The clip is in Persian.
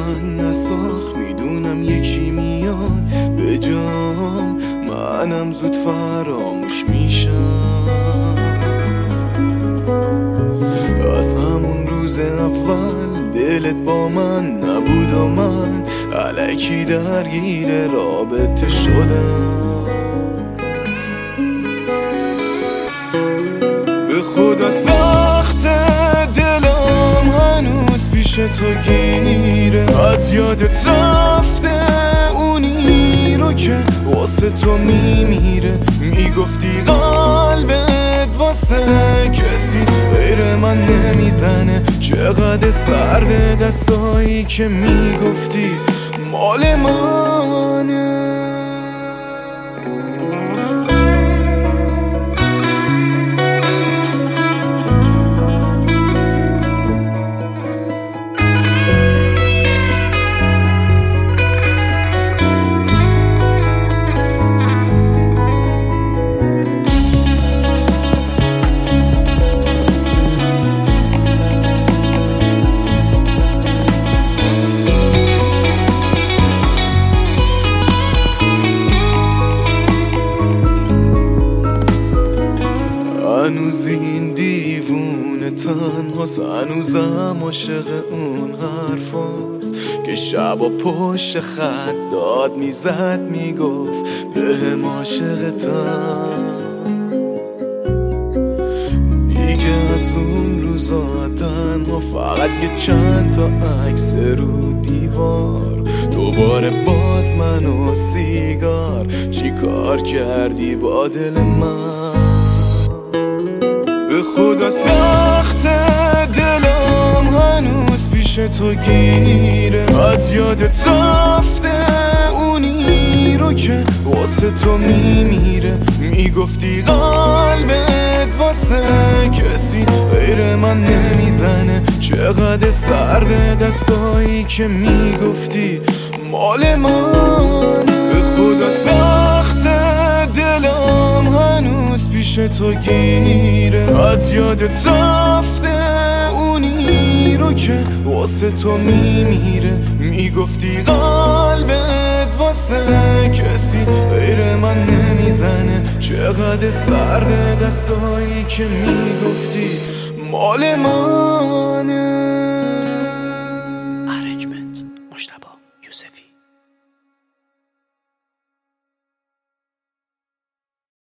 من نساخت، میدونم یکی میاد به جام، منم زود فراموش میشم. از همون روز اول دلت با من نبود و من الکی درگیر رابطه شدم. به خدا سخت دلم هنوز پیش تو گیره، از یادت رفته اونی رو که واسه تو میمیره. میگفتی قلبت واسه کسی غیر من نمیزنه، چقدر سرد دستایی که میگفتی مال منه. هنوز این دیوونه تنهاست، هنوزم عاشق اون حرفاست که شب و پشت خط داد میزد میگفت بهم عاشقتم. دیگه از اون روزا تنها فقط یه چند تا عکس رو دیوار، دوباره باز من و سیگار. چی کار کردی با دل من؟ به خدا سخت دلم هنوز پیش تو گیره، از یادت رفته اونی رو که واسه تو میمیره. میگفتی قلبت واسه کسی غیر من نمیزنه، چقدر سرد دستایی که میگفتی مال منه. به خدا سخت دلم هنوز پیش تو گیره، از یادت رفته اونی رو که واسه تو میمیره. میگفتی قلبت واسه کسی غیر من نمیزنه، چقدر سرد دستایی که میگفتی مال منه.